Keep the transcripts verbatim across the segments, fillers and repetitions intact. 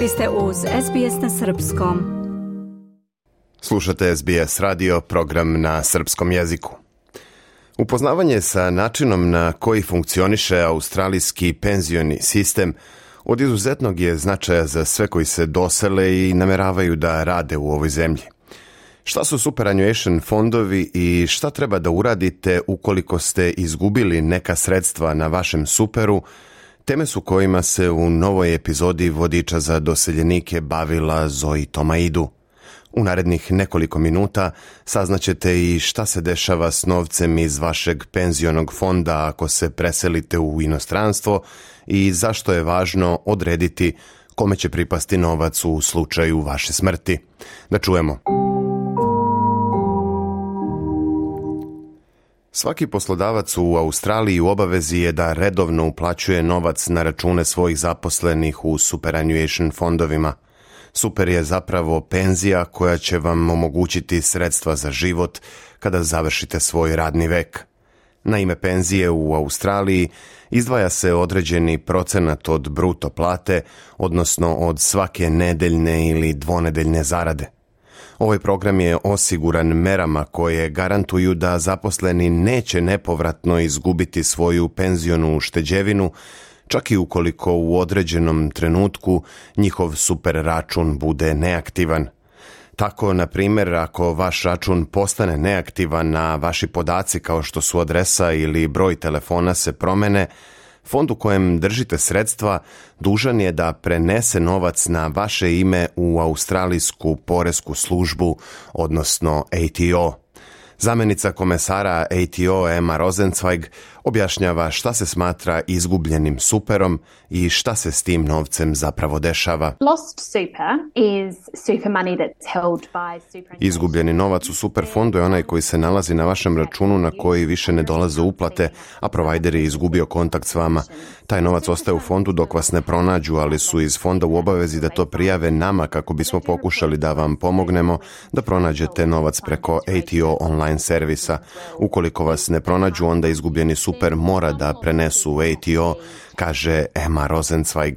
Vi ste uz S B S na srpskom. Slušate S B S radio, program na srpskom jeziku. Upoznavanje sa načinom na koji funkcioniše australijski penzioni sistem od izuzetnog je značaja za sve koji se dosele i nameravaju da rade u ovoj zemlji. Šta su superannuation fondovi i šta treba da uradite ukoliko ste izgubili neka sredstva na vašem superu, teme su kojima se u novoj epizodi Vodiča za doseljenike bavila Zoe Tomaidu. U narednih nekoliko minuta saznaćete i šta se dešava s novcem iz vašeg penzionog fonda ako se preselite u inostranstvo i zašto je važno odrediti kome će pripasti novac u slučaju vaše smrti. Da čujemo. Svaki poslodavac u Australiji u obavezi je da redovno uplaćuje novac na račune svojih zaposlenih u superannuation fondovima. Super je zapravo penzija koja će vam omogućiti sredstva za život kada završite svoj radni vek. Na ime penzije u Australiji izdvaja se određeni procenat od bruto plate, odnosno od svake nedeljne ili dvonedeljne zarade. Ovaj program je osiguran merama koje garantuju da zaposleni neće nepovratno izgubiti svoju penzionu ušteđevinu, čak i ukoliko u određenom trenutku njihov super račun bude neaktivan. Tako, na primjer, ako vaš račun postane neaktivan, a vaši podaci kao što su adresa ili broj telefona se promene, fond u kojem držite sredstva dužan je da prenese novac na vaše ime u australijsku poresku službu, odnosno A T O. Zamenica komesara A T O Emma Rosenzweig objašnjava šta se smatra izgubljenim superom i šta se s tim novcem zapravo dešava. Lost super is super money that's held by super... Izgubljeni novac u super fondu je onaj koji se nalazi na vašem računu na koji više ne dolaze uplate, a provider je izgubio kontakt s vama. Taj novac ostaje u fondu dok vas ne pronađu, ali su iz fonda u obavezi da to prijave nama kako bismo pokušali da vam pomognemo da pronađete novac preko A T O online servisa. Ukoliko vas ne pronađu, onda izgubljeni super mora da prenesu u A T O, kaže Emma Rosenzweig.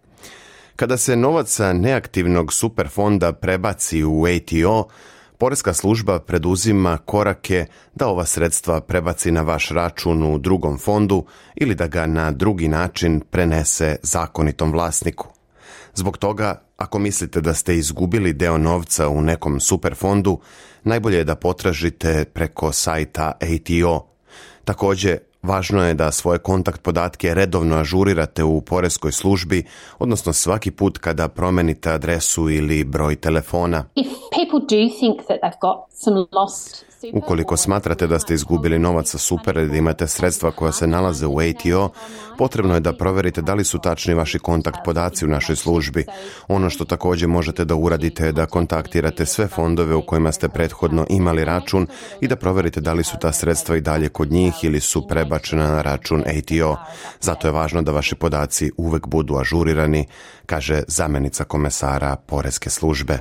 Kada se novac sa neaktivnog super fonda prebaci u A T O, poreska služba preduzima korake da ova sredstva prebaci na vaš račun u drugom fondu ili da ga na drugi način prenese zakonitom vlasniku. Zbog toga, ako mislite da ste izgubili deo novca u nekom super fondu, najbolje je da potražite preko sajta A T O. Također, važno je da svoje kontakt podatke redovno ažurirate u poreskoj službi, odnosno svaki put kada promenite adresu ili broj telefona. If people do think that they've got some lost... Ukoliko smatrate da ste izgubili novac sa supera i da imate sredstva koja se nalaze u A T O, potrebno je da proverite da li su tačni vaši kontakt podaci u našoj službi. Ono što također možete da uradite je da kontaktirate sve fondove u kojima ste prethodno imali račun i da proverite da li su ta sredstva i dalje kod njih ili su prebačena na račun A T O. Zato je važno da vaši podaci uvek budu ažurirani, kaže zamenica komesara poreske službe.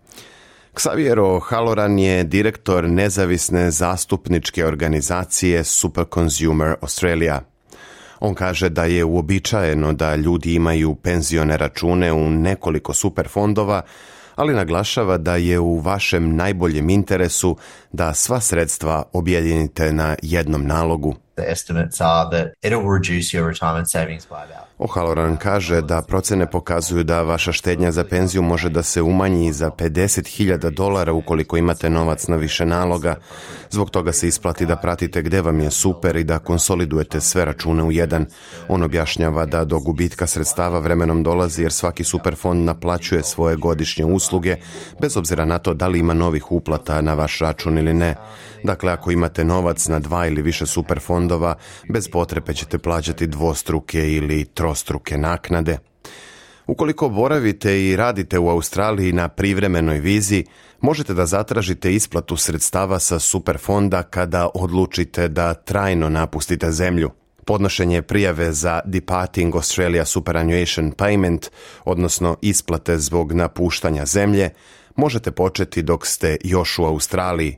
Xavier O'Halloran je direktor nezavisne zastupničke organizacije Super Consumer Australia. On kaže da je uobičajeno da ljudi imaju penzione račune u nekoliko super fondova, ali naglašava da je u vašem najboljem interesu da sva sredstva objedinite na jednom nalogu. The estimates are that it'll reduce your retirement savings by about... O'Halloran kaže da procene pokazuju da vaša štednja za penziju može da se umanji za pedeset hiljada dolara ukoliko imate novac na više naloga. Zbog toga se isplati da pratite gde vam je super i da konsolidujete sve račune u jedan. On objašnjava da do gubitka sredstava vremenom dolazi jer svaki super fond naplaćuje svoje godišnje usluge, bez obzira na to da li ima novih uplata na vaš račun ili ne. Dakle, ako imate novac na dva ili više super fondova, bez potrebe ćete plaćati dvostruke ili trostruke naknade. Ukoliko boravite i radite u Australiji na privremenoj vizi, možete da zatražite isplatu sredstava sa super fonda kada odlučite da trajno napustite zemlju. Podnošenje prijave za Departing Australia Superannuation Payment, odnosno isplate zbog napuštanja zemlje, možete početi dok ste još u Australiji.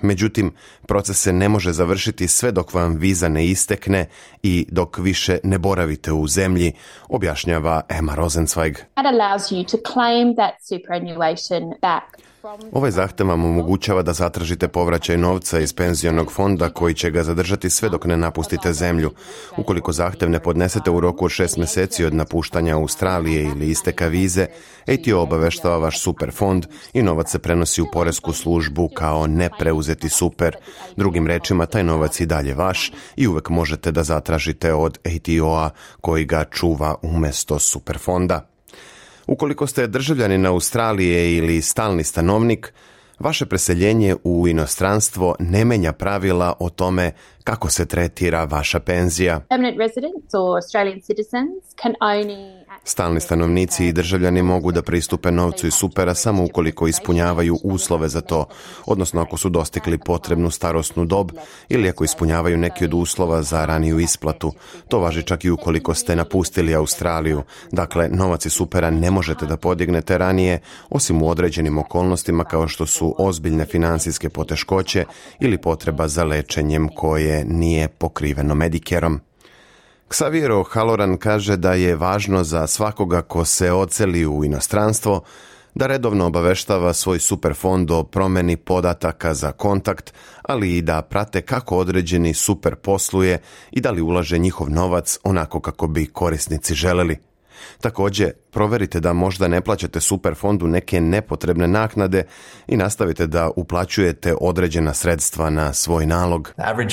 Međutim, proces se ne može završiti sve dok vam viza ne istekne i dok više ne boravite u zemlji, objašnjava Emma Rosenzweig. That allows you to claim that superannuation back. Ovaj zahtev vam omogućava da zatražite povraćaj novca iz penzionog fonda koji će ga zadržati sve dok ne napustite zemlju. Ukoliko zahtev ne podnesete u roku od šest mjeseci od napuštanja Australije ili isteka vize, A T O obaveštava vaš super fond i novac se prenosi u poresku službu kao nepreuzeti super. Drugim rečima, taj novac i dalje vaš i uvek možete da zatražite od A T O-a koji ga čuva umjesto super fonda. Ukoliko ste državljanin Australije ili stalni stanovnik, vaše preseljenje u inostranstvo ne menja pravila o tome kako se tretira vaša penzija. Permanent residents or Australian citizens can only Stalni stanovnici i državljani mogu da pristupe novcu iz supera samo ukoliko ispunjavaju uslove za to, odnosno ako su dostigli potrebnu starosnu dob ili ako ispunjavaju neki od uslova za raniju isplatu. To važi čak i ukoliko ste napustili Australiju. Dakle, novac iz supera ne možete da podignete ranije, osim u određenim okolnostima kao što su ozbiljne financijske poteškoće ili potreba za lečenjem koje nije pokriveno Medicareom. Xavier O'Halloran kaže da je važno za svakoga ko se odseli u inostranstvo da redovno obaveštava svoj superfond o promjeni podataka za kontakt, ali i da prate kako određeni super posluje i da li ulaže njihov novac onako kako bi korisnici želeli. Također, proverite da možda ne plaćate superfondu neke nepotrebne naknade i nastavite da uplaćujete određena sredstva na svoj nalog.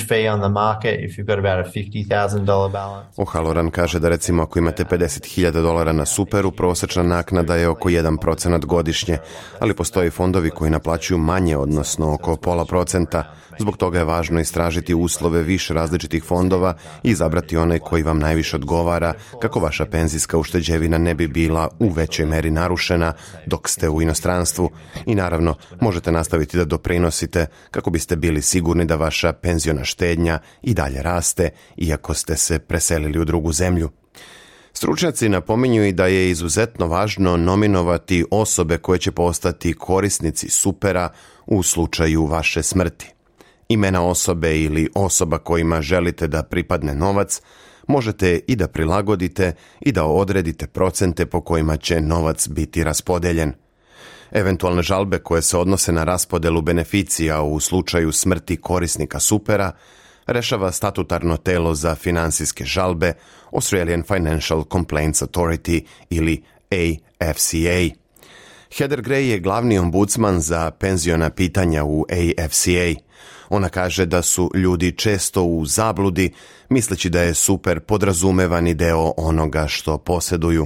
O'Halloran kaže da recimo ako imate pedeset hiljada dolara na superu, prosječna naknada je oko jedan procenat godišnje, ali postoje fondovi koji naplaćuju manje, odnosno oko pola procenta. Zbog toga je važno istražiti uslove više različitih fondova i izabrati onaj koji vam najviše odgovara kako vaša penzijska ušteđevina ne bi bila u većoj meri narušena dok ste u inostranstvu i naravno možete nastaviti da doprinosite kako biste bili sigurni da vaša penziona štednja i dalje raste iako ste se preselili u drugu zemlju. Stručnjaci napominju i da je izuzetno važno nominovati osobe koje će postati korisnici supera u slučaju vaše smrti. Imena osobe ili osoba kojima želite da pripadne novac možete i da prilagodite i da odredite procente po kojima će novac biti raspodeljen. Eventualne žalbe koje se odnose na raspodelu beneficija u slučaju smrti korisnika supera rešava statutarno telo za finansijske žalbe Australian Financial Complaints Authority ili A F C A. Heather Gray je glavni ombudsman za penziona pitanja u A F C A. Ona kaže da su ljudi često u zabludi, misleći da je super podrazumevani deo onoga što posjeduju.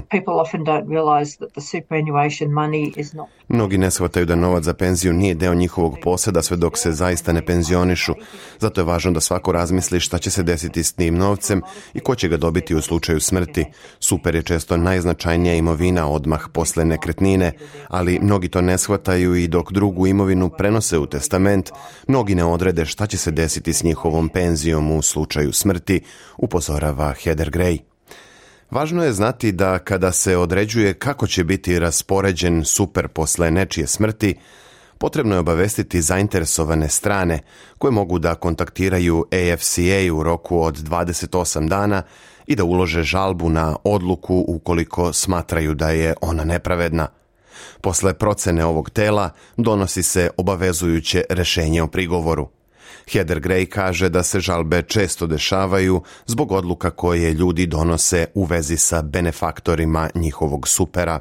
Mnogi ne shvataju da novac za penziju nije deo njihovog posjeda sve dok se zaista ne penzionišu. Zato je važno da svako razmisli šta će se desiti s tim novcem i ko će ga dobiti u slučaju smrti. Super je često najznačajnija imovina odmah posle nekretnine, ali mnogi to ne shvataju i dok drugu imovinu prenose u testament, mnogi ne odrede šta će se desiti s njihovom penzijom u slučaju smrti, upozorava Heather Gray. Važno je znati da kada se određuje kako će biti raspoređen super posle nečije smrti, potrebno je obavestiti zainteresovane strane koje mogu da kontaktiraju A F C A u roku od dvadeset osam dana i da ulože žalbu na odluku ukoliko smatraju da je ona nepravedna. Posle procene ovog tela donosi se obavezujuće rešenje o prigovoru. Heather Gray kaže da se žalbe često dešavaju zbog odluka koje ljudi donose u vezi sa benefaktorima njihovog supera.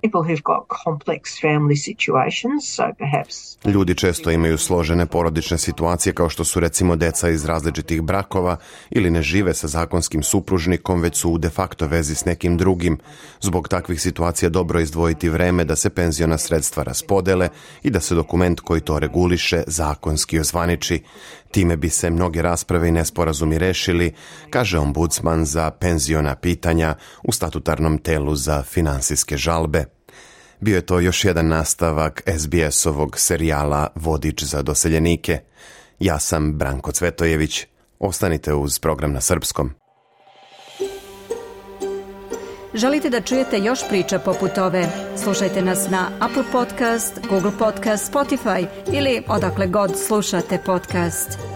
Ljudi često imaju složene porodične situacije kao što su recimo deca iz različitih brakova ili ne žive sa zakonskim supružnikom, već su u de facto vezi s nekim drugim. Zbog takvih situacija dobro je izdvojiti vreme da se penziona sredstva raspodele i da se dokument koji to reguliše zakonski ozvaniči. Time bi se mnoge rasprave i nesporazumi rešili, kaže ombudsman za penziona pitanja u statutarnom telu za finansijske žalbe. Bio je to još jedan nastavak S B S-ovog serijala Vodič za doseljenike. Ja sam Branko Cvetojević. Ostanite uz program na srpskom. Želite da čujete još priča poput ove? Slušajte nas na Apple Podcast, Google Podcast, Spotify ili odakle god slušate podcast.